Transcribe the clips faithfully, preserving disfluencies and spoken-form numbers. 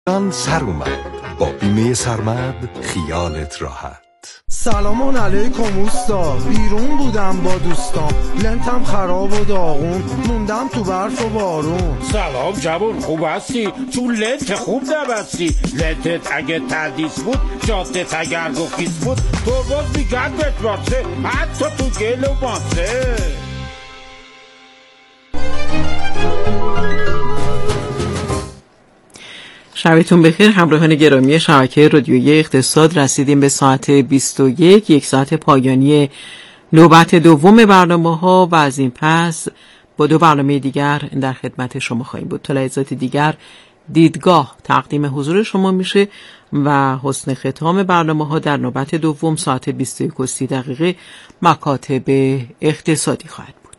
آن سر اومد با بیمه سرمد خیالت راحت. سلام علیکم اوستا، بیرون بودم با دوستام، لنتم خراب و داغون، موندم تو برف و بارون. سلام جوون، خوب هستی؟ چون لنت خوب نبستی. لنتت اگه تردیس بود، جادت اگر گفیس بود، تو باز میگردت واسه حتی تو گل و ماسه. شبتون بخیر همراهان گرامی شبکه رادیویی اقتصاد. رسیدیم به ساعت بیست و یک، یک ساعت پایانی نوبت دوم برنامه ها و از این پس با دو برنامه دیگر در خدمت شما خواهیم بود. تا لحظات دیگر دیدگاه تقدیم حضور شما میشه و حسن ختام برنامه ها در نوبت دوم ساعت بیست و یک و سی دقیقه مکاتب اقتصادی خواهد بود.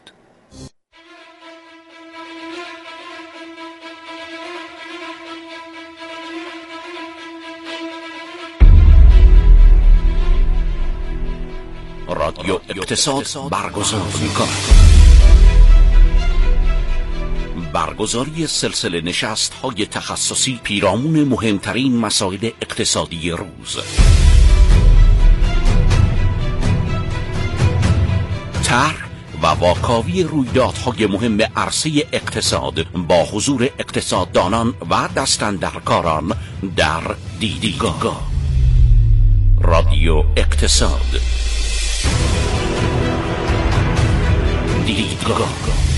رادیو اقتصاد برگزار می‌کند. برگزاری سلسله نشست‌های تخصصی پیرامون مهمترین مسائل اقتصادی روز. طرح و واکاوی رویدادهای مهم عرصه اقتصاد با حضور اقتصاددانان و دستاندرکاران در دیدگاه. رادیو اقتصاد دیدگاه.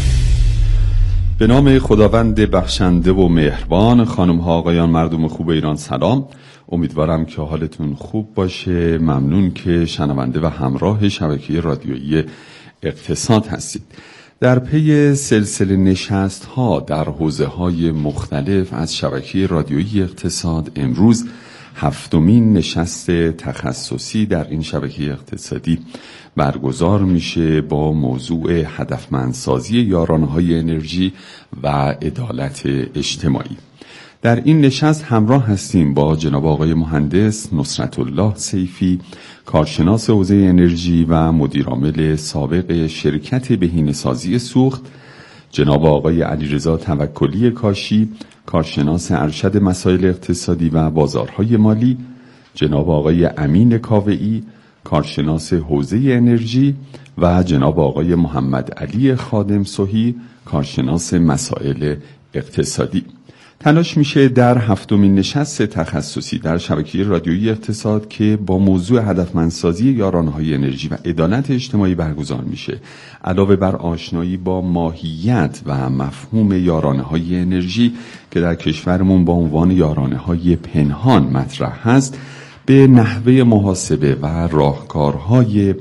به نام خداوند بخشنده و مهربان. خانم ها آقایان مردم خوب ایران سلام، امیدوارم که حالتون خوب باشه. ممنون که شنونده و همراه شبکه رادیویی اقتصاد هستید. در پی سلسله نشست ها در حوزه های مختلف از شبکه رادیویی اقتصاد، امروز هفتمین نشست تخصصی در این شبکه اقتصادی برگزار میشه با موضوع هدفمندسازی یارانه‌های انرژی و عدالت اجتماعی. در این نشست همراه هستیم با جناب آقای مهندس نصرت الله سیفی، کارشناس حوزه انرژی و مدیرعامل سابق شرکت بهینه‌سازی سوخت، جناب آقای علیرضا توکلی کاشی، کارشناس ارشد مسائل اقتصادی و بازارهای مالی، جناب آقای امین کاوه‌ای، کارشناس حوزه انرژی و جناب آقای محمد علی خادم صحی، کارشناس مسائل اقتصادی. تلاش میشه در هفتمین نشست تخصصی در شبکه رادیویی اقتصاد که با موضوع هدفمندسازی یارانه‌های انرژی و عدالت اجتماعی برگزار میشه، علاوه بر آشنایی با ماهیت و مفهوم یارانه‌های انرژی که در کشورمون با عنوان یارانه‌های پنهان مطرح هست، به نحوه محاسبه و راهکارهای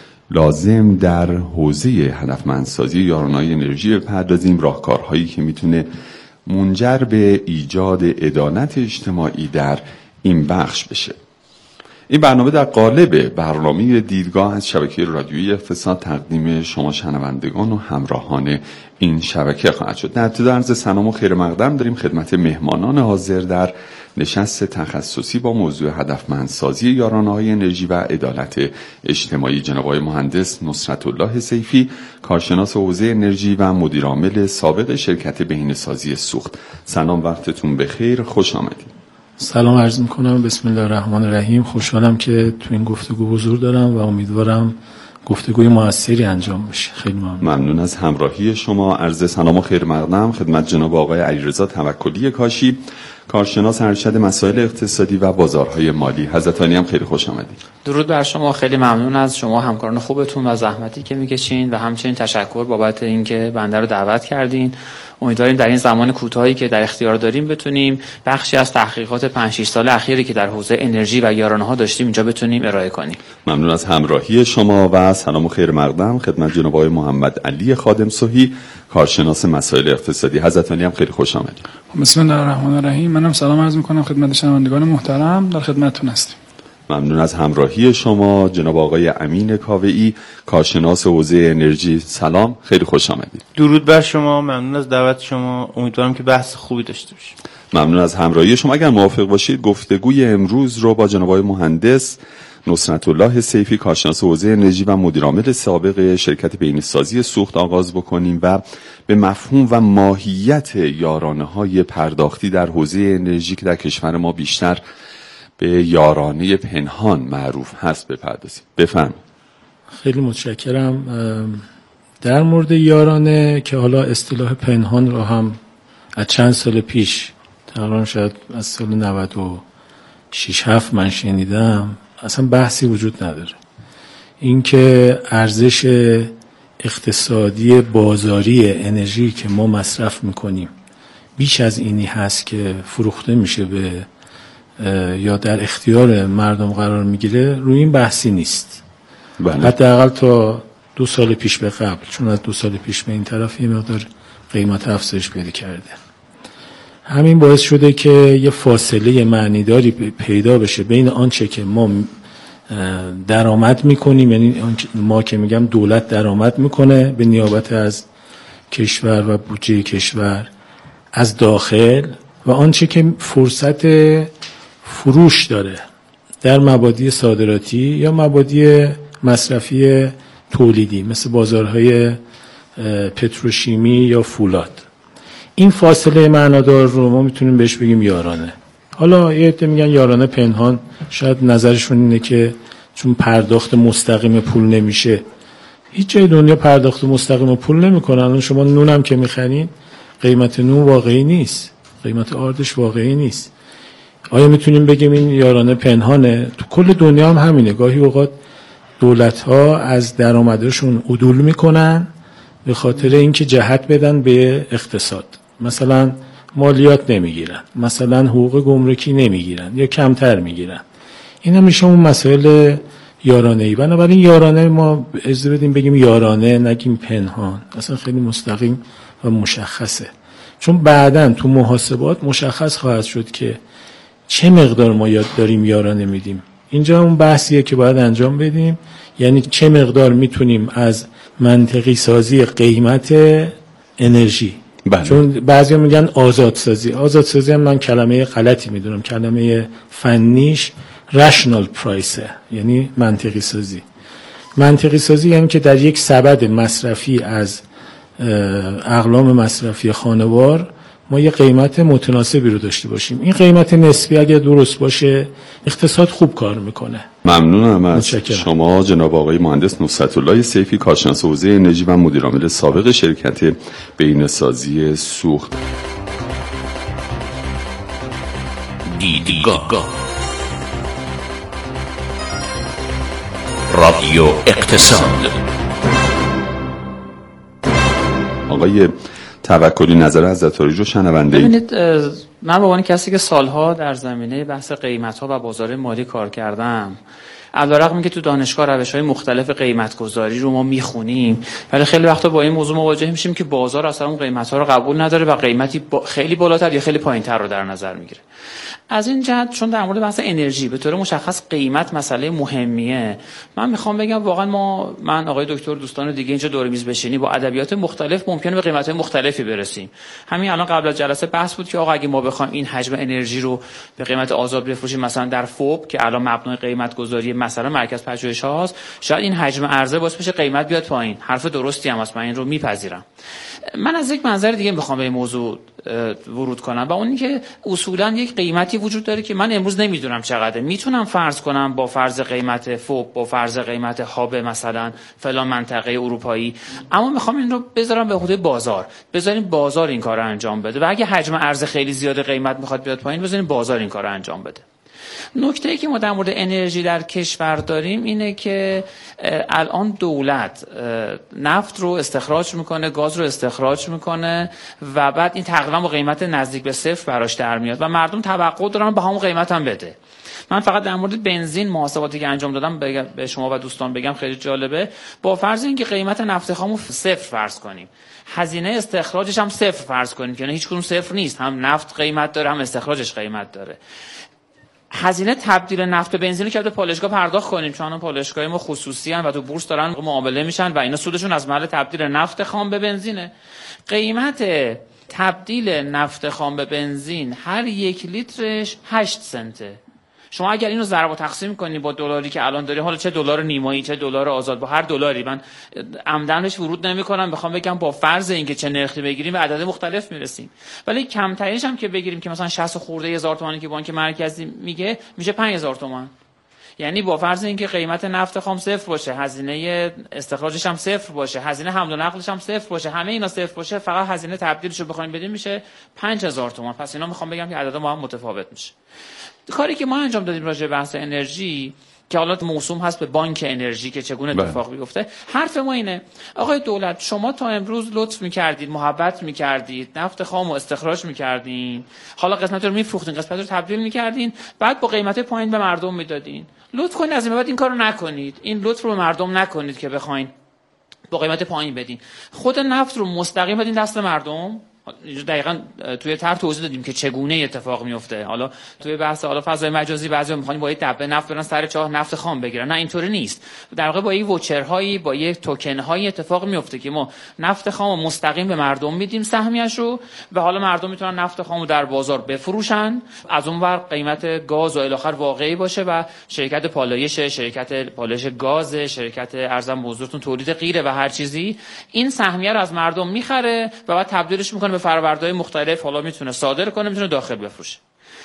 لازم در حوزه هدفمندسازی یارانه‌های انرژی بپردازیم، راهکارهایی که میتونه منجر به ایجاد عدالت اجتماعی در این بخش بشه. این برنامه در قالب برنامه دیدگاه از شبکه رادیویی اقتصاد تقدیم شما شنوندگان و همراهان این شبکه خواهد شد. در ابتدا عرض سلام و خیر مقدم داریم خدمت مهمانان حاضر در نشست تخصصی با موضوع هدفمندسازی یارانه‌های انرژی و عدالت اجتماعی. جناب آقای مهندس نصرت الله سیفی، کارشناس حوزه انرژی و مدیرعامل سابق شرکت بهینه‌سازی سوخت. سلام، وقتتون بخیر، خوش آمدید. سلام عرض میکنم، بسم الله الرحمن الرحیم. خوشحالم که تو این گفتگو حضور دارم و امیدوارم گفتگوی موثری انجام بشه. خیلی ممنون. ممنون از همراهی شما. عرض سلام و خیر مقدم خدمت جناب آقای علیرضا توکلی کاشی، کارشناس ارشد مسائل اقتصادی و بازارهای مالی. حضرتانی هم خیلی خوش آمدید. درود بر شما، خیلی ممنون از شما همکاران خوبتون و زحمتی که میکشین و همچنین تشکر بابت اینکه بنده رو دعوت کردین. امیدواریم در این زمان کوتاهی که در اختیار داریم بتونیم بخشی از تحقیقات پنج شش سال اخیری که در حوزه انرژی و یارانه‌ها داشتیم اینجا بتونیم ارائه کنیم. ممنون از همراهی شما و سلام و خیر مقدم خدمت جناب آقای محمد علی خادم صحی، کارشناس مسائل اقتصادی. حضرتانی هم خیلی خوش آمدید. بسم الله الرحمن الرحیم. منم سلام عرض می‌کنم خدمت شنوندگان محترم، در خدمتتون هستیم. ممنون از همراهی شما جناب آقای امین کاوه‌ای، کارشناس حوزه انرژی. سلام، خیلی خوش آمدید. درود بر شما، ممنون از دعوت شما. امیدوارم که بحث خوبی داشته باشیم. ممنون از همراهی شما. اگر موافق باشید گفتگوی امروز رو با جناب آقای مهندس نصرت الله سیفی کارشناس حوزه انرژی و مدیرعامل سابق شرکت بهینه‌سازی سوخت آغاز بکنیم و به مفهوم و ماهیت یارانه‌های پرداختی در حوزه انرژی که در کشور ما بیشتر به یارانه پنهان معروف هست بپردازیم. بفرمایید. خیلی متشکرم. در مورد یارانه که حالا اصطلاح پنهان رو هم از چند سال پیش تقریبا شاید از سال نود و شش هفت من شنیدم، اصلا بحثی وجود نداره. اینکه ارزش اقتصادی بازاری انرژی که ما مصرف میکنیم بیش از اینی هست که فروخته میشه به یا در اختیار مردم قرار میگیره، روی این بحثی نیست. بله. حداقل تا دو سال پیش به قبل، چون از دو سال پیش به این طرف یه مقدار قیمت افزایش پیدا کرده. همین باعث شده که یه فاصله معنیداری پیدا بشه بین آنچه که ما درآمد میکنیم، یعنی ما که میگم دولت درآمد میکنه به نیابت از کشور و بودجه کشور از داخل، و آنچه که فرصت فروش داره در مبادی صادراتی یا مبادی مصرفی تولیدی مثل بازارهای پتروشیمی یا فولاد. این فاصله معنادار رو ما میتونیم بهش بگیم یارانه. حالا یه عده میگن یارانه پنهان، شاید نظرشون اینه که چون پرداخت مستقیم پول نمیشه. هیچ جای دنیا پرداخت مستقیم پول نمیکنن. شما نونم که میخرین قیمت نون واقعی نیست، قیمت آردش واقعی نیست. آیا میتونیم بگیم این یارانه پنهانه؟ تو کل دنیا هم همینه. گاهی اوقات دولت‌ها از درآمدشون عدول میکنن به خاطر اینکه جهت بدن به اقتصاد. مثلا مالیات نمیگیرن، مثلا حقوق گمرکی نمیگیرن یا کمتر میگیرن. اینا میشه اون مسائل یارانه‌ای. بنابراین یارانه ما اجازه بدیم بگیم یارانه، نگیم پنهان. اصلا خیلی مستقیم و مشخصه، چون بعداً تو محاسبات مشخص خواهد شد که چه مقدار ما یاد داریم یارانه میدیم. اینجا اون بحثیه که باید انجام بدیم، یعنی چه مقدار میتونیم از منطقی سازی قیمت انرژی. بله. چون بعضیا میگن آزادسازی. آزادسازی هم من کلمه غلطی میدونم. کلمه فنیش رشنال پرایسه، یعنی منطقی سازی. منطقی سازی یعنی که در یک سبد مصرفی از اقلام مصرفی خانوار ما یه قیمت متناسبی رو داشته باشیم. این قیمت نسبی اگر درست باشه اقتصاد خوب کار میکنه. ممنونم از شما جناب آقای مهندس نصرت الله سیفی کارشناس حوزه انرژی و مدیرعامل سابق شرکت بهینه‌سازی سوخت. دیدگاه رادیو اقتصاد. آقای توکلی نظر حضرت عالی رو شنونده اید. ببینید، من به عنوان کسی که سالها در زمینه بحث قیمت‌ها و بازار مالی کار کردم، علی‌رغم اینکه تو دانشگاه روش‌های مختلف قیمت‌گذاری رو ما می‌خونیم، ولی خیلی وقتا با این موضوع مواجه میشیم که بازار اصلا اون قیمت‌ها رو قبول نداره و قیمتی با خیلی بالاتر یا خیلی پایین‌تر رو در نظر می‌گیره. از این جهت چون در مورد بحث انرژی به طور مشخص قیمت مسئله مهمیه، من میخوام بگم واقعا ما من آقای دکتر دوستان دیگه اینجا دور میز بشینی با ادبیات مختلف ممکنه به قیمت‌های مختلفی برسیم. همین الان قبل از جلسه بحث بود که آقا اگه ما بخوایم این حجم انرژی رو به قیمت آزاد بفروشیم مثلا در فوب که الان مبنای قیمت گذاری مثلا مرکز پژوهش‌ها هست، شاید این حجم عرضه باعث بشه قیمت بیاد پایین. حرف درستی هم هست، من این رو میپذیرم. من از یک منظر دیگه میخوام به این موضوع ورود کنم و اون این که اصولا یک قیمتی وجود داره که من امروز نمیدونم چقدره. میتونم فرض کنم با فرض قیمت فوب، با فرض قیمت هاب مثلا فلان منطقه اروپایی، اما میخوام این رو بذارم به حدود بازار. بذاریم بازار این کارو انجام بده و اگه حجم عرضه خیلی زیاده قیمت میخواد بیاد پایین، بذاریم بازار این کارو انجام بده. نکته‌ای که ما در مورد انرژی در کشور داریم اینه که الان دولت نفت رو استخراج میکنه، گاز رو استخراج میکنه و بعد این تقریبا با قیمت نزدیک به صفر براش در میاد و مردم توقع دارن به همون قیمت هم بده. من فقط در مورد بنزین محاسباتی که انجام دادم به شما و دوستان بگم خیلی جالبه. با فرض اینکه قیمت نفت خام رو صفر فرض کنیم، هزینه استخراجش هم صفر فرض کنیم، یعنی هیچ کدوم صفر نیست، هم نفت قیمت داره هم استخراجش قیمت داره. هزینه تبدیل نفت به بنزین که به پالایشگاه پرداخت کنیم، چون پالایشگاه ما خصوصی ان و تو بورس دارن معامله میشن و اینا سودشون از محل تبدیل نفت خام به بنزینه. قیمت تبدیل نفت خام به بنزین هر یک لیترش هشت سنته. شما اگر اینو ضرب و تقسیم کنی با دلاری که الان داری، حالا چه دلار نیمایی چه دلار آزاد، با هر دلاری، من عمدن بهش ورود نمی‌کنم، بخوام بگم با فرض اینکه چه نرخی بگیریم به عدد مختلف میرسیم، ولی کمترینش هم که بگیریم که مثلا شصت خورده هزار تومانی که بانک مرکزی میگه میشه پنج هزار تومان. یعنی با فرض اینکه قیمت نفت خام صفر باشه، هزینه استخراجش هم صفر باشه، هزینه حمل و نقلش هم صفر باشه، همه اینا صفر باشه، فقط هزینه تبدیلش رو بخوایم بدیم میشه پنج هزار تومان. پس اینا میخوام بگم که عددا با هم متفاوت میشه. کاری که ما انجام دادیم راجع به بحث انرژی که حالا موسوم هست به بانک انرژی که چگونه اتفاق بیفته، حرف ما اینه آقای دولت شما تا امروز لطف می‌کردید، محبت می‌کردید، نفت خام رو استخراج می‌کردین، حالا قسمت رو می‌فروختین، قسمت رو تبدیل می‌کردین، بعد با قیمت پایین به مردم میدادین. لطف کنید از این بعد این کارو نکنید، این لطف رو به مردم نکنید که بخواید با قیمت پایین بدین. خود نفت رو مستقیم بدین دست مردم. دقیقاً توی طرح توضیح دادیم که چگونه اتفاق میفته. حالا توی بحث حالا فضای مجازی بعضی میخوان با یه دبه نفت برن سر چاه نفت خام بگیرن، نه اینطوری نیست. در واقع با یه ووچرهایی با یه توکن هایی اتفاق میفته که ما نفت خام رو مستقیم به مردم میدیم سهمیش رو، و حالا مردم میتونن نفت خام رو در بازار بفروشن، از اون ور قیمت گاز و الی آخر واقعی باشه و شرکت پالایش، شرکت پالایش گاز، شرکت ارزم حضورتون تولید غیره و هر چیزی این سهمیه رو از مردم میخره و بعد تبدیلش میکنه به فرآوردهای مختلف، حالا میتونه صادر کنه، میتونه داخل بفروشه.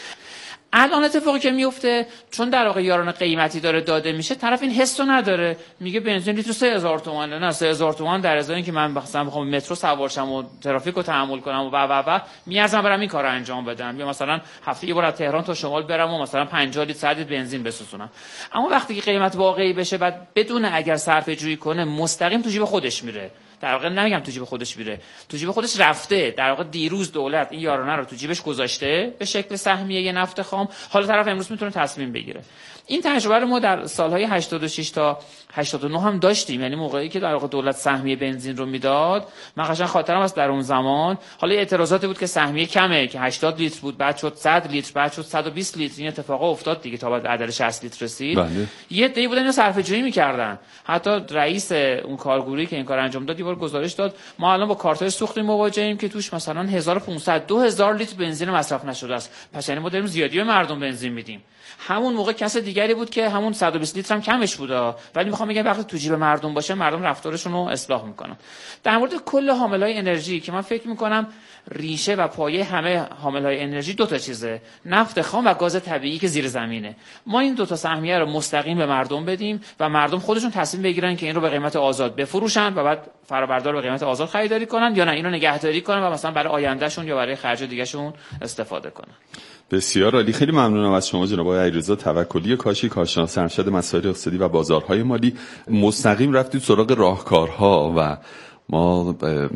الان اتفاقی که میفته چون در واقع یارانه قیمتی داره داده میشه، طرف این حسو نداره، میگه بنزین لیتر سه هزار تومانه، نه سه هزار تومان در ازای اینکه من مثلا بخوام مترو سوار شم و ترافیک رو تحمل کنم و و و میارزم برم این کارو انجام بدم، یا مثلا هفته یه بار از تهران تا شمال برم و مثلا پنجاه لیتر صد لیتر بنزین بسوزونم. اما وقتی که قیمت واقعی بشه بعد بدون اگر صرفه جویی کنه مستقیم تو جیب خودش میره. در واقع نمیگم تو جیب خودش میره، تو جیب خودش رفته. در واقع دیروز دولت این یارانه رو تو جیبش گذاشته به شکل سهمیه یه نفت خام، حالا طرف امروز میتونه تصمیم بگیره. این تجربه رو ما در سالهای هشتاد و شش تا هشتاد و نه هم داشتیم. یعنی موقعی که در واقع دولت سهمیه بنزین رو میداد، من قشنگ خاطرم هست در اون زمان حالا اعتراضاتی بود که سهمیه کمه، که هشتاد لیتر بود بعد شد صد لیتر بعد شد صد و بیست لیتر، این اتفاقا افتاد دیگه تا بعد عدد شصت لیتر رسید. بله. یه عده‌ای بودن اینو صرفه جویی می‌کردن. حتی رئیس اون کارگروهی که این کار انجام داد یه بار گزارش داد ما الان با کارت‌های سوختی مواجهیم که توش مثلا هزار و پانصد دو هزار لیتر بنزین مصرف نشده است. پس یعنی ما داریم زیادی به مردم بنزین میدیم. همون موقع کس دیگری بود که همون صد و بیست لیتر هم کمش بوده، ولی میخوام بگم وقتی تو جیب مردم باشه مردم رفتارشون رو اصلاح میکنن. در مورد کل حاملهای انرژی که من فکر میکنم ریشه و پایه همه حاملهای انرژی دو تا چیزه، نفت خام و گاز طبیعی که زیر زمینه. ما این دو تا سهمیه رو مستقیم به مردم بدیم و مردم خودشون تصمیم بگیرن که این رو به قیمت آزاد بفروشن و بعد فرآوردار به قیمت آزاد خریداری کنن، یا نه اینو نگهداری کنن و مثلا برای آیندهشون یا برای خرج دیگه‌شون استفاده کنن. بسیار عالی. خیلی ممنونم از شما جناب آقای علیرضا توکلی کاشی، کارشناس ارشد مسائل اقتصادی و بازارهای مالی. مستقیم رفتید سراغ راهکارها و ما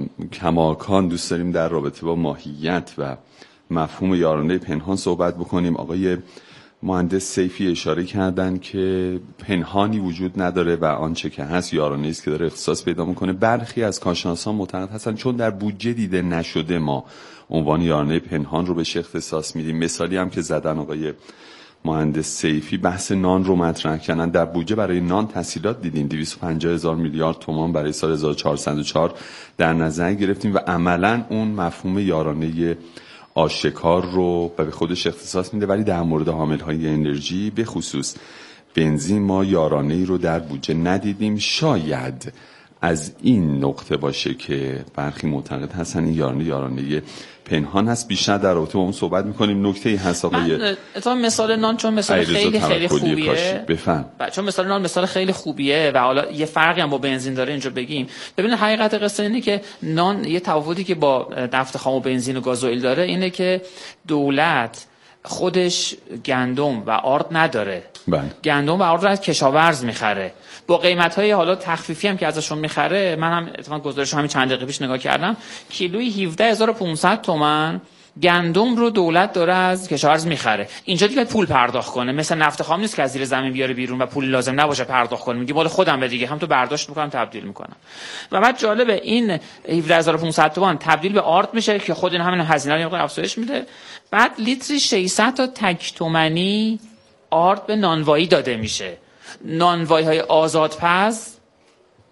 کماکان دوست داریم در رابطه با ماهیت و مفهوم یارانه پنهان صحبت بکنیم. آقای مهندس سیفی اشاره کردن که پنهانی وجود نداره و آنچه که هست یارانه است که داره اختصاص پیدا میکنه. برخی از کارشناسان معتقد هستن چون در بودجه دیده نشده ما عنوان یارانه پنهان رو بهش اختصاص میدیم. مثالی هم که زدن آقای مهندس سیفی بحث نان رو مطرح کردن. در بودجه برای نان تسهیلات دیدیم دویست و پنجاه هزار میلیارد تومان برای سال هزار و چهارصد و چهار در نظر گرفتیم و عملاً اون مفهوم یارانه آشکار رو به خودش اختصاص میده، ولی در مورد حاملهای انرژی به خصوص بنزین ما یارانه‌ای رو در بودجه ندیدیم. شاید از این نقطه باشه که برخی معتقد هستن این یارانه یارانه پنهان هست. بیشتر در رابطه با اون صحبت میکنیم. نکته‌ای هست آقای اتفاقا مثال نان چون مثال خیلی خیلی خوبیه، بفهم. چون مثال نان مثال خیلی خوبیه و حالا یه فرقی هم با بنزین داره اینجا بگیم. ببینید حقیقت قصه اینه که نان یه تفاوتی که با نفت خام و بنزین و گازوئیل داره اینه که دولت خودش گندم و آرد نداره. بله. گندم و آرد رو از کشاورز میخره با قیمت‌های حالا تخفیفی هم که ازشون میخره. من هم اتفاقا گزارش همین چند دقیقه پیش نگاه کردم، کیلویی هفده هزار و پانصد تومان گندم رو دولت داره از کشاورز میخره. اینجا دیگه پول پرداخت کنه، مثل نفت خام نیست که از زیر زمین بیاره بیرون و پول لازم نباشه پرداخت کنه، میگه مال خودم به دیگه هم تو برداشت میکنم تبدیل میکنم. و بعد جالبه این هفده هزار و پانصد تومان تبدیل به آرد میشه که خود این همین هزینه رو یه مقدار افزایش میده. بعد لیتری ششصد تا تک تومانی آرد به نانوایی داده میشه. نانوایی های آزادپز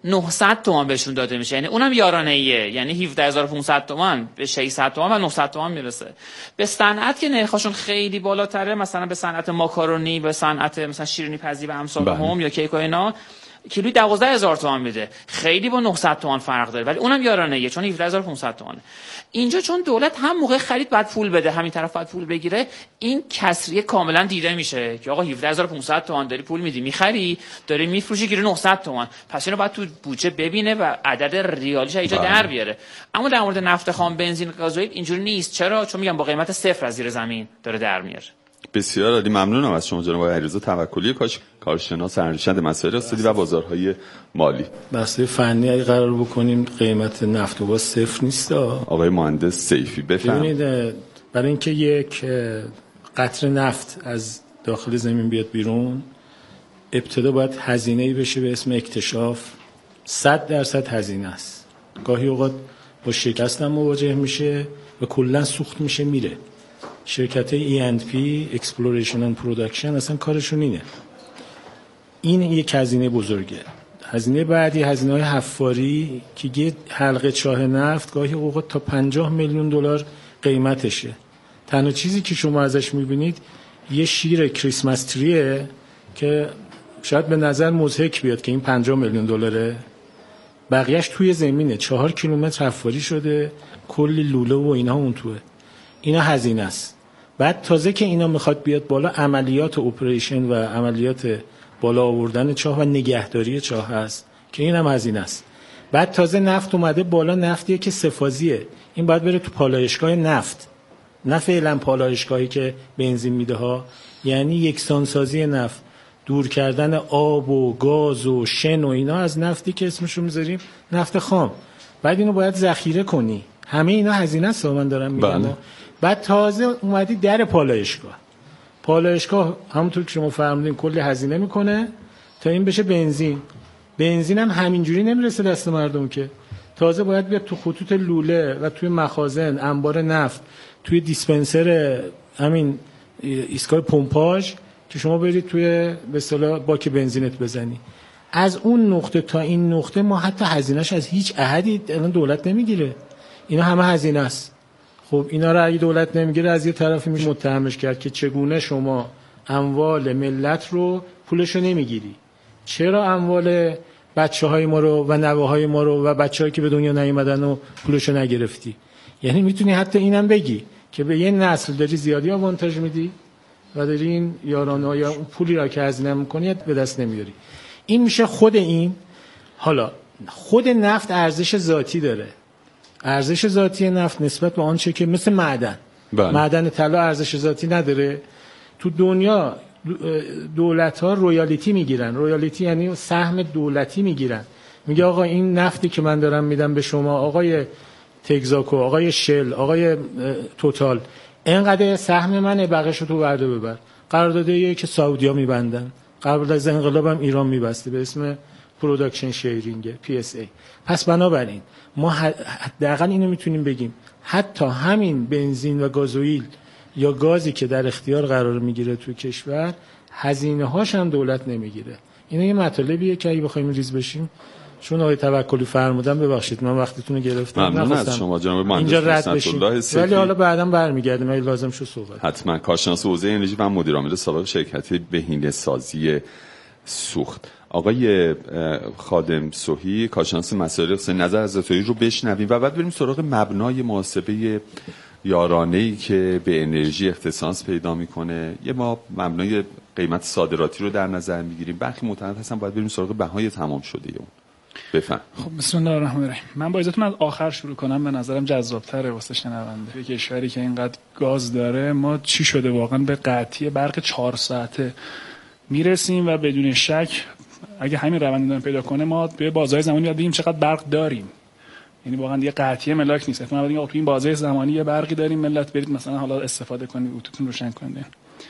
نهصد تومان بهشون داده میشه، یعنی اونم یارانه ایه، یعنی هفده هزار و پانصد تومان به ششصد تومان و نهصد تومان میرسه. به صنعت که نرخشون خیلی بالاتره، مثلا به صنعت ماکارونی، به صنعت مثلا شیرینی پزی و امثال هم یا کیک و اینا، کیلوی دوازده هزار تومان میده، خیلی با نهصد تومان فرق داره، ولی اونم یارانه ایه چون هفده هزار و پانصد تومانه. اینجا چون دولت هم موقع خرید بعد پول بده، همین طرف بعد پول بگیره، این کسریه کاملا دیده میشه که آقا هفده هزار و پانصد تومان داری پول میدی میخری، داری میفروشی گیره نهصد تومان، پس اینو بعد تو بودجه ببینه و عدد ریالیش اینجا در بیاره. اما در مورد نفت خام، بنزین، گازوئیل اینجوری نیست. چرا؟ چون میگم با قیمت صفر از زیر زمین داره در میاره. بسیار عالی، ممنونم از شما جناب علیرضا توکلی، کاش کارشناس ارشد مسائل اقتصادی و بازارهای مالی. بحث فنی اگه قرار بکنیم قیمت نفت و گاز صفر نیست. آقای مهندس سیفی بفرمایید. ببینید، برای اینکه یک قطره نفت از داخل زمین بیاد بیرون، ابتدا باید هزینه‌ای بشه به اسم اکتشاف. صد درصد هزینه است. گاهی اوقات با شکست هم مواجه میشه و کلا سوخت میشه میره. شرکت ای اند پی Exploration and Production اصلا کارشون اینه. این یک هزینه بزرگه. هزینه بعدی هزینه های حفاری که یه حلقه چاه نفت گاهی اوقات تا پنجاه میلیون دلار قیمتشه. تنها چیزی که شما ازش میبینید یه شیر کریسمس تریه که شاید به نظر مضحک بیاد که این پنجاه میلیون دلاره، بقیهش توی زمینه، چهار کیلومتر حفاری شده، کلی لوله و اینا اون توه. اینا هزینه است. بعد تازه که اینا میخواد بیاد بالا، عملیات اپریشن و عملیات بالا آوردن چاه و نگهداری چاه هست که اینم هزینه است. بعد تازه نفت اومده بالا، نفتیه که سفازیه، این باید بره تو پالایشگاه نفت، نه فعلا پالایشگاهی که بنزین میده ها، یعنی یکسانسازی نفت، دور کردن آب و گاز و شن و اینا از نفتی که اسمشو میذاریم نفت خام. بعد اینو باید ذخیره کنی. همه اینا هزینه است من دارم میگم. بعد تازه اومدی در پالایشگاه. پالایشگاه همونطور که شما فرمودین کلی هزینه میکنه تا این بشه بنزین. بنزین هم همینجوری نمیرسه دست مردم که، تازه باید بیاد تو خطوط لوله و توی مخازن، انبار نفت، توی دیسپنسر همین ایستگاه پمپاژ که شما برید توی به اصطلاح باک بنزینت بزنی. از اون نقطه تا این نقطه ما حتی هزینه‌اش از هیچ احدی الان دولت نمیگیره. اینا همه هزینه است. خب اینا رو اگه دولت نمیگیره، از یه طرفی میشه متهمش کرد که چگونه شما اموال ملت رو پولشو نمیگیری، چرا اموال بچه‌های ما رو و نوه‌های ما رو و بچه‌هایی که به دنیا نیومدن و پولشو نگرفتی. یعنی میتونی حتی اینم بگی که به یه نسل داری زیادی آوانتاژ میدی و داری این یارانه یا اون پولی را که هزینه می‌کنی به دست نمیاری. این میشه خود این. حالا خود نفت ارزش ذاتی داره. ارزش ذاتی نفت نسبت به آنچه که مثل معدن، بله. معدن طلا ارزش ذاتی نداره. تو دنیا دولت‌ها رویالیتی میگیرن. رویالیتی یعنی سهم دولتی میگیرن. میگه آقا این نفتی که من دارم میدم به شما، آقای تگزاکو، آقای شل، آقای توتال، اینقدر سهم منه، بقیه‌شو تو ورده ببر. قراردادیه که سعودی‌ها میبندن. قبل از انقلاب هم ایران میبسته به اسم پروداکشن شیرینگ پی اس ای. پس بنابراین ما حداقل اینو میتونیم بگیم حتی همین بنزین و گازوئیل یا گازی که در اختیار قرار میگیره توی کشور، هزینه هاش هم دولت نمیگیره. اینا یه مطالبیه که اگه بخوایم ریز بشیم، چون آقای توکلی فرمودن، ببخشید من وقتتون رو گرفتم، ممنون از شما جناب مهندس نصرت الله سیفی، ولی حالا بعداً برمیگردیم اگه لازم شد صحبت. حتما. کارشناس حوزه انرژی و مدیر عامل سابق شرکت بهینه‌سازی سوخت، آقای خادم سوحی، کارشناس مسائل اقتصادی، نظر از اتایی رو بشنویم و بعد بریم سراغ مبنای محاسبه یارانه‌ای که به انرژی اختصاص پیدا میکنه. یه ما مبنای قیمت صادراتی رو در نظر میگیریم، برخی معتقد هستن باید بریم سراغ بهای تمام شده اون. بفهم. خب بسم الله الرحمن الرحیم. من با اجازهتون از آخر شروع کنم، به نظرم جذاب‌تره واسه شنونده. یک کشوری که اینقدر گاز داره، ما چی شده واقعا به قطعی برق چهار ساعته میرسیم و بدون شک اگه همین روند ادامه پیدا کنه ما به بازار زمانی یاد بگیم چقدر برق داریم. یعنی واقعا دیگه قطعی ملاک نیست. احتمالاً بگیم تو این بازار زمانی یه برقی داریم، ملت برید مثلا حالا استفاده کنید، اتوتون روشن کنید.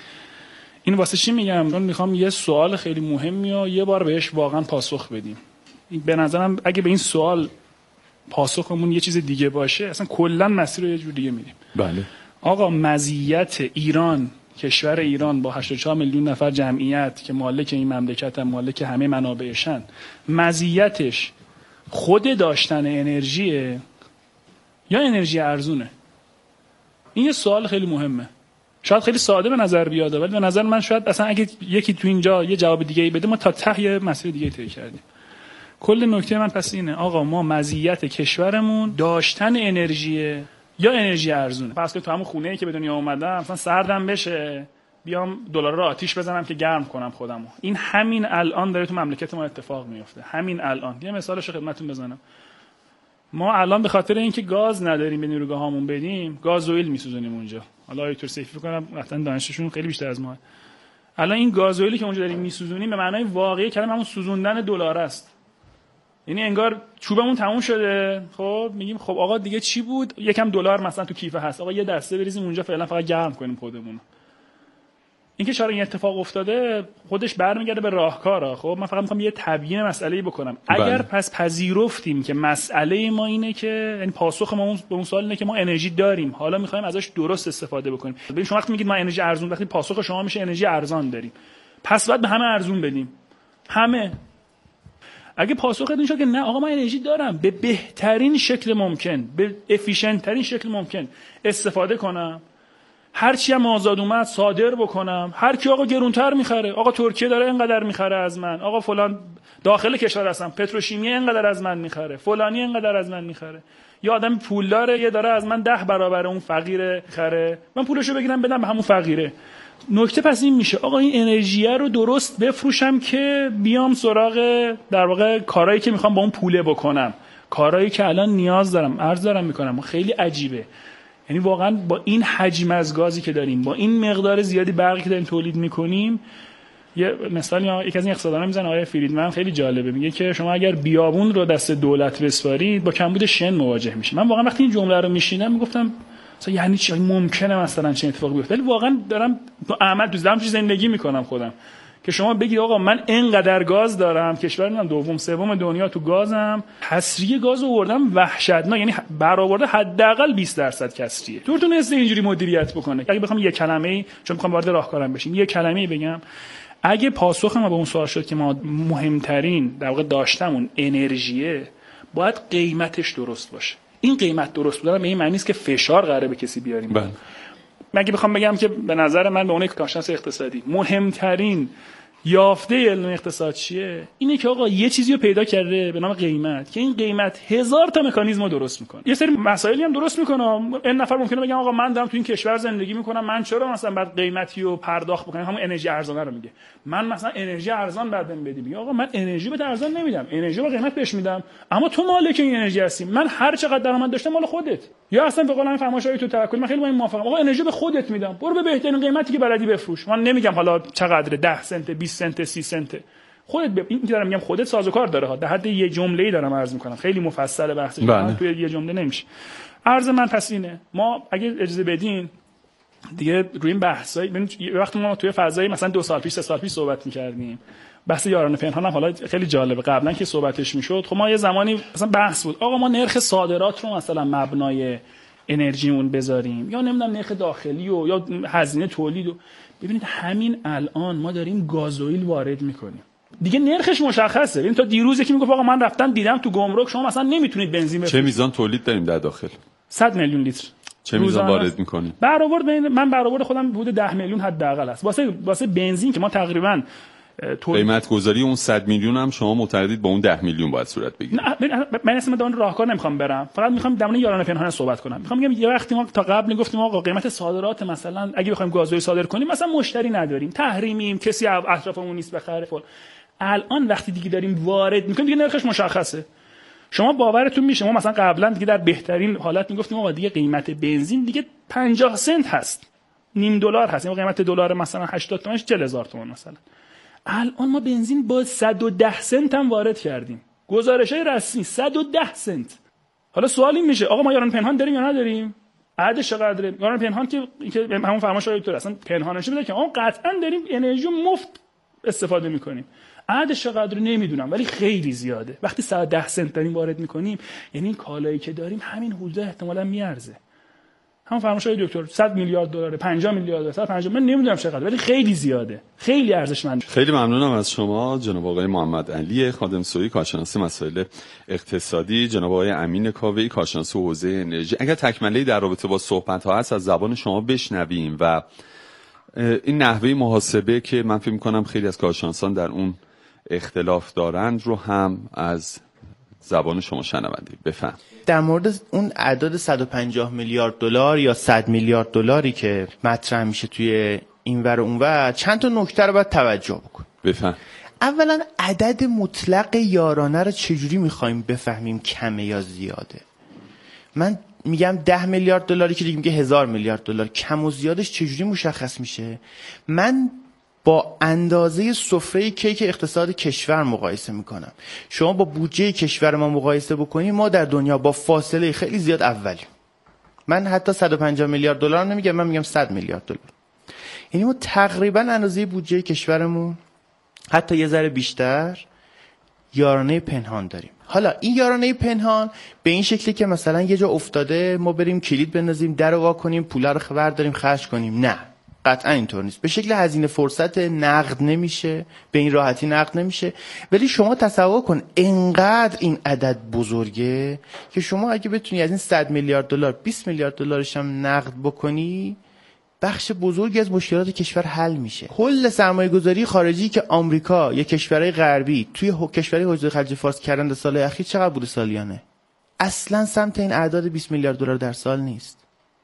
این واسه چی میگم؟ من میخوام یه سوال خیلی مهمی و یه بار بهش واقعا پاسخ بدیم. به نظرم اگه به این سوال پاسخمون یه چیز دیگه باشه، اصلا کلا مسیر رو یه جور دیگه میریم. بله. آقا مزیت ایران، کشور ایران با هشتاد و چهار میلیون نفر جمعیت که مالک این مملکت هم، مالک همه منابعشن، مزیتش خود داشتن انرژیه یا انرژی ارزونه؟ این یه سوال خیلی مهمه. شاید خیلی ساده به نظر بیاد ولی به نظر من شاید اصلا اگه یکی تو اینجا یه جواب دیگه ای بده ما تا ته یه مسیر دیگه طی کردیم. کل نکته من پس اینه آقا ما مزیت کشورمون داشتن انرژیه یا انرژی ارزونه. پس که تو همون خونه‌ای که به دنیا اومدم مثلا سردم بشه بیام دلار رو آتیش بزنم که گرم کنم خودمو. این همین الان داره تو مملکت ما اتفاق میفته. همین الان یه مثالش رو خدمتتون بزنم. ما الان به خاطر اینکه گاز نداریم به نیروگاهامون بدیم گازوئیل میسوزونیم اونجا. حالا آیتور سیفی کنم قطعا دانششون خیلی بیشتر از ما. الان این گازوئیلی که اونجا داریم میسوزونیم به معنای واقعی کلمه همون سوزوندن دلار است. یعنی انگار چوبمون تموم شده، خب میگیم خب آقا دیگه چی بود؟ یکم دلار مثلا تو کیف هست، آقا یه دسته بریزیم اونجا فعلا فقط گرم کنیم خودمون. اینکه چرا این اتفاق افتاده خودش برمیگرده به راهکارا. خب من فقط میخوام یه تبیین مسئله‌ای بکنم. اگر بله. پس پذیرفتیم که مسئله ما اینه که یعنی پاسخ ما به اون سوال اینه که ما انرژی داریم، حالا میخوایم ازش درست استفاده بکنیم. ببین شما وقتی میگید ما انرژی ارزون، وقتی پاسخ شما میشه انرژی ارزان داریم، پس باید به همه ارزون بدیم. همه. اگه پاسخت این شد که نه آقا من انرژی دارم، به بهترین شکل ممکن، به افیشنت ترین شکل ممکن استفاده کنم، هر چی هم آزاد اومد صادر بکنم، هر کی آقا گرونتر میخره، آقا ترکیه داره اینقدر میخره از من، آقا فلان داخل کشور هستم پتروشیمی اینقدر از من میخره، فلانی اینقدر از من میخره، یا آدم پولداره یه داره از من ده برابر اون فقیره خره، من پولشو بگیرم بدم به همون فقیره. نکته پس این میشه آقا این انرژی رو درست بفروشم که بیام سراغ در واقع کارهایی که میخوام با اون پوله بکنم، کارهایی که الان نیاز دارم عرض دارم میکنم. خیلی عجیبه، یعنی واقعا با این حجم از گازی که داریم، با این مقدار زیادی برقی که داریم تولید میکنیم، یه مثال یا یکی از این اقتصاددانا میزنه آقای فریدمن خیلی جالبه، میگه که شما اگر بیابون رو دست دولت بسپارید با کمبود شن مواجه میشید. من واقعا وقتی این جمله رو میشینم میگفتم مثلا یعنی چی ممکنه مثلا چه اتفاقی بیفته، ولی واقعا دارم تو عمل تو زندگی زندگی میکنم خودم که شما بگید آقا من اینقدر گاز دارم، کشور من دوم سوم دنیا تو گازم، کسری گاز آوردم وحشتناک، یعنی برآورده حداقل بیست درصد کسریه. دورتون است اینجوری مدیریت بکنه. اگه بخوام یه کلمه‌ای چون میخوام وارد راهکارم بشیم، یه کلمه‌ای بگم، اگه پاسخ ما به اون سوال شد که ما مهمترین در واقع داشتمون انرژیه، باید قیمتش درست باشه. این قیمت درست بودن به این معنی نیست که فشار قراره به کسی بیاریم. بله. من اگه بخوام بگم که به نظر من به اون یک کارشناس اقتصادی مهمترین یافته علم اقتصاد چیه، اینه که آقا یه چیزی رو پیدا کرده به نام قیمت که این قیمت هزار تا مکانیزم رو درست میکنه. یه سری مسائلی هم درست میکنه. این نفر ممکنه بگم آقا من دارم تو این کشور زندگی میکنم، من چرا مثلا بعد قیمتی رو پرداخت بکنم؟ همون انرژی ارزانه رو میگه. من مثلا انرژی ارزان بعدم بدی. میگه آقا من انرژی به ارزان نمیدم، انرژی با قیمت بهش میدم، اما تو مالک این انرژی هستی. من هر چقدر درآمد داشتم مال خودت. یا اصلا به قول من فرمایشای تو توکل من خیلی با این موافقم. آقا انرژی به خودت میدم، برو به بهترین قیمتی که بلدی بفروش. من نمیگم حالا چقدره، ده سنت، بیست سنت، سی سنت. خودت ب... این که دارم میگم خودت سازوکار داره ها، در حد یه جمله‌ای دارم عرض میکنم، خیلی مفصل بحثش من توی یه جمله نمیشه. عرض من پس اینه، ما اگه اجازه بدین دیگه روی این بحثای ببینید وقتی ما توی فضای مثلا دو سال پیش سه سال پیش صحبت می‌کردیم، بحث یارانه پنهان هم حالا خیلی جالبه، قبلا که صحبتش میشد خب ما یه زمانی مثلا بحث بود آقا ما نرخ صادرات رو مثلا مبنای انرژیمون بذاریم یا نمیدونم نرخ داخلی و یا هزینه تولید و ببینید همین الان ما داریم گازوئیل وارد میکنیم دیگه نرخش مشخصه. ببین تا دیروز یکی میگفت آقا من رفتم دیدم تو گمرک شما مثلا نمیتونید بنزین بفروشید. چه میزان تولید داریم در داخل؟ صد میلیون لیتر. چه میزان وارد میکنیم؟ برآورد بین من برآورد خودم حدود ده میلیون حداقل است. واسه واسه بنزین که ما تقریبا قیمت گذاری اون صد میلیون هم شما معتقدید با اون ده میلیون باید صورت بگیره؟ نه من اصلا دارم راهکار نمیخوام برم، فقط میخوام در مورد یارانه پنهان صحبت کنم. میخوام بگم یه وقتی ما تا قبل میگفتیم آقا قیمت صادرات مثلا اگه بخوایم گازوئیل صادر کنیم مثلا مشتری نداریم، تحریمیم، کسی اطرافمون نیست بخره فل. الان وقتی دیگه داریم وارد میکنیم دیگه نرخش مشخصه. شما باورتون میشه ما مثلا قبلا دیگه در بهترین حالت میگفتیم آقا دیگه قیمت بنزین دیگه پنجاه سنت هست، نیم دلار هست، یعنی قیمت دلار مثلا هشتاد تومانش چهل هزار تومان مثلا. الان ما بنزین با صد و ده سنت هم وارد کردیم، گزارش‌های رسمی صد و ده سنت. حالا سوال این میشه آقا ما یارانه پنهان داریم یا نداریم؟ عددش چقدره؟ یارانه پنهان که که همون فرمایش دکتر اصلا پنهانش میده که آقا قطعا داریم انرژی مفت استفاده میکنیم. عددش چقدر نمیدونم ولی خیلی زیاده. وقتی صد و ده سنت داریم وارد میکنیم یعنی این کالایی که داریم همین حدود احتمالاً میارزه. هم فرمایش های دکتر صد میلیارد دلار، پنجاه میلیارد دلار، صد و پنجاه، من نمیدونم چقدر، ولی خیلی زیاده، خیلی ارزشمنده. خیلی ممنونم از شما جناب آقای محمد علی خادمسویی، کارشناس مسائل اقتصادی، جناب آقای امین کاوه‌ای، کارشناس حوزه انرژی. اگر تکمله‌ای در رابطه با صحبت‌ها هست از زبان شما بشنویم و این نحوه محاسبه که من فکر می‌کنم خیلی از کارشناسان در اون اختلاف دارند رو هم از زبان شما شنوندیم. بفهم. در مورد اون اعداد صد و پنجاه میلیارد دلار یا صد میلیارد دلاری که مطرح میشه توی اینور و اونور، چند تا نکته رو باید توجه بکن. بفهم. اولا عدد مطلق یارانه رو چجوری میخوایم بفهمیم کمه یا زیاده؟ من میگم ده میلیارد دلاری که دیگه میگه هزار میلیارد دلار، کم و زیادش چجوری مشخص میشه؟ من با اندازه سفره کیک اقتصاد کشور مقایسه میکنم. شما با بودجه کشور ما مقایسه بکنید، ما در دنیا با فاصله خیلی زیاد اولیم. من حتی صد و پنجاه میلیارد دلار نمیگم، من میگم صد میلیارد دلار. یعنی ما تقریبا اندازه بودجه کشورمون، حتی یه ذره بیشتر، یارانه پنهان داریم. حالا این یارانه پنهان به این شکلی که مثلا یه جا افتاده ما بریم کلید بندازیم، در رو وا کنیم، پولا رو خبر داریم خرج کنیم. نه، قطعا اینطور نیست. به شکل هزینه فرصت نقد نمیشه، به این راحتی نقد نمیشه. ولی شما تصور کن انقدر این عدد بزرگه که شما اگه بتونی از این صد میلیارد دلار بیست میلیارد دلارش هم نقد بکنی، بخش بزرگی از مشکلات کشور حل میشه. کل سرمایه گذاری خارجی که آمریکا یا کشورهای غربی توی کشورهای حوزه خلیج فارس کردن در سال اخیر چقدر بوده سالیانه؟ اصلا سمت این اعداد بیست میلیارد دلار در سال نیست.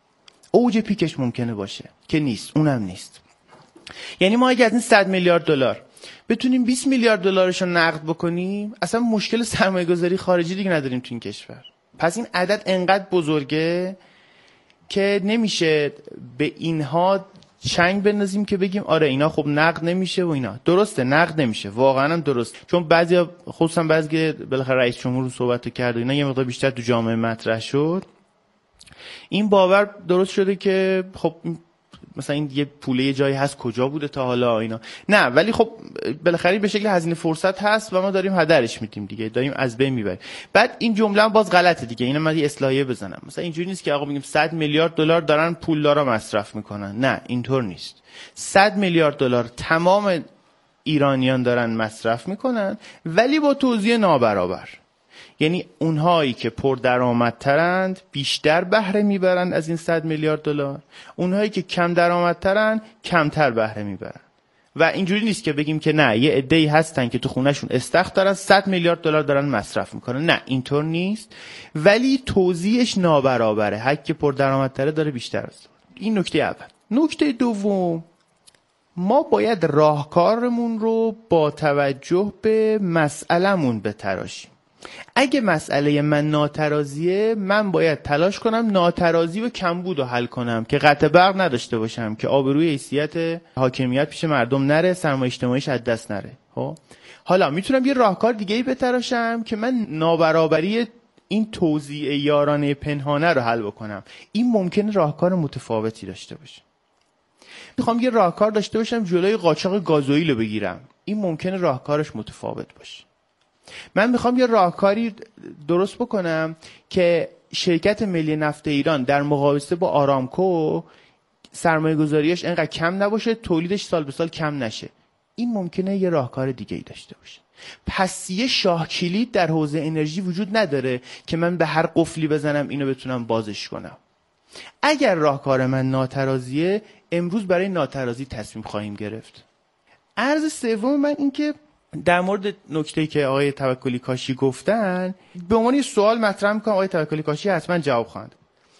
اوج پیکش ممکنه باشه که نیست، اونم نیست. یعنی ما اگه از این صد میلیارد دلار بتونیم بیست میلیارد دلارش رو نقد بکنیم، اصلا مشکل سرمایه گذاری خارجی دیگه نداریم تو این کشور. پس این عدد انقدر بزرگه که نمیشه به اینها چنگ بندازیم که بگیم آره اینا خب نقد نمیشه و اینا. درسته نقد نمیشه، واقعا هم درست، چون بعضیا خصوصا بعضی بالاخره رئیس جمهور رو صحبت کرد و اینا یه مقدار بیشتر تو جامعه مطرح شد، این باور درست شده که خب مثلا این یه پوله یه جایی هست، کجا بوده تا حالا اینا. نه، ولی خب بالاخره به شکل هزینه فرصت هست و ما داریم هدرش میدیم دیگه، داریم از بین میبریم. بعد این جمله هم باز غلطه دیگه، اینا من یه اصلاحیه بزنم. مثلا اینجوری نیست که آقا میگیم صد میلیارد دلار دارن پولدارا مصرف میکنن. نه، اینطور نیست. صد میلیارد دلار تمام ایرانیان دارن مصرف میکنن، ولی با توزیع نابرابر. یعنی اونهایی که پردرآمدترند بیشتر بهره میبرند از این صد میلیارد دلار، اونهایی که کم درآمدترند کمتر بهره میبرند. و اینجوری نیست که بگیم که نه یه عده‌ای هستن که تو خونهشون استخر دارن صد میلیارد دلار دارن مصرف میکنن. نه، اینطور نیست، ولی توزیعش نابرابره. هر کی پردرآمدتره داره بیشتر است. این نکته اول. نکته دوم، ما باید راهکارمون رو با توجه به مسئله‌مون بتراشیم. اگه مسئله من ناترازیه، من باید تلاش کنم ناترازی و کمبود رو حل کنم که قطع برق نداشته باشم، که آبروی حیثیت حاکمیت پیش مردم نره، سرمایه اجتماعیش از دست نره. خب حالا میتونم یه راهکار دیگه ای بتراشم که من نابرابری این توزیع یارانه پنهانه رو حل بکنم. این ممکنه راهکار متفاوتی داشته باشه. میخوام یه راهکار داشته باشم جلوی قاچاق گازوئیل رو بگیرم. این ممکنه راهکارش متفاوت باشه. من میخوام یه راهکاری درست بکنم که شرکت ملی نفت ایران در مقایسه با آرامکو سرمایه گذاریش اینقدر کم نباشه، تولیدش سال به سال کم نشه. این ممکنه یه راهکار دیگه ای داشته باشه. پس یه شاه کلید در حوزه انرژی وجود نداره که من به هر قفلی بزنم اینو بتونم بازش کنم. اگر راهکار من ناترازیه، امروز برای ناترازی تصمیم خواهیم گرفت. عرض سوم من این که در مورد نکته‌ای که آقای توکلی کاشی گفتن، به عنوان یه سوال مطرح می‌کنم، آقای توکلی کاشی حتما جواب خواهند.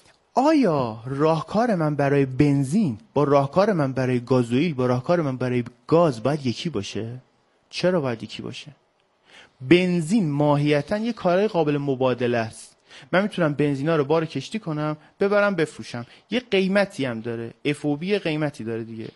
آیا راهکار من برای بنزین با راهکار من برای گازوئیل با راهکار من برای گاز باید یکی باشه؟ چرا باید یکی باشه؟ بنزین ماهیتاً یه کارای قابل مبادله است. من میتونم بنزینا رو بار کشتی کنم، ببرم بفروشم. یه قیمتی هم داره، اف او بی قیمتی داره دیگه.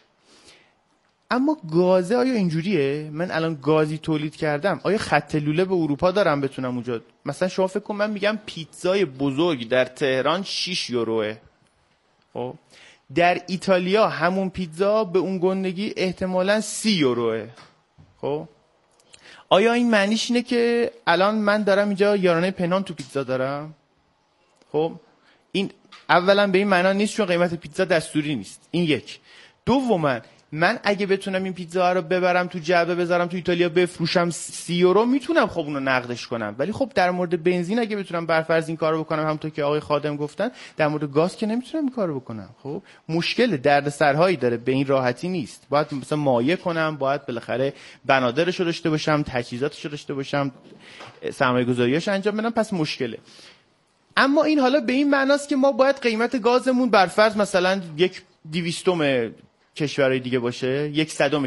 اما گازه آیا اینجوریه؟ من الان گازی تولید کردم، آیا خط لوله به اروپا دارم بتونم اونجا؟ مثلا شما فکر کن من میگم پیتزای بزرگ در تهران شش یوروه، خب در ایتالیا همون پیتزا به اون گندگی احتمالاً سی یوروه. خب آیا این معنیش اینه که الان من دارم اینجا یارانه پنهان تو پیتزا دارم؟ خب این اولا به این معنا نیست چون قیمت پیتزا دستوری نیست. این یک. دوما من اگه بتونم این پیتزا رو ببرم تو جعبه بذارم تو ایتالیا بفروشم سی یورو میتونم خب اونو نقدش کنم، ولی خب در مورد بنزین اگه بتونم برفرض این کارو بکنم همونطور که آقای خادم گفتن، در مورد گاز که نمیتونم این کارو بکنم. خب مشکل دردسرهایی داره، به این راحتی نیست. باید مثلا مایع کنم، باید بالاخره بنادرش رو داشته باشم، تجهیزاتش رو داشته باشم، سرمایه‌گذاریاش انجام بدم، پس مشکله. اما این حالا به این معناست که ما باید قیمت گازمون برفرض مثلا یک دویستم کشورهای دیگه باشه، یک صدم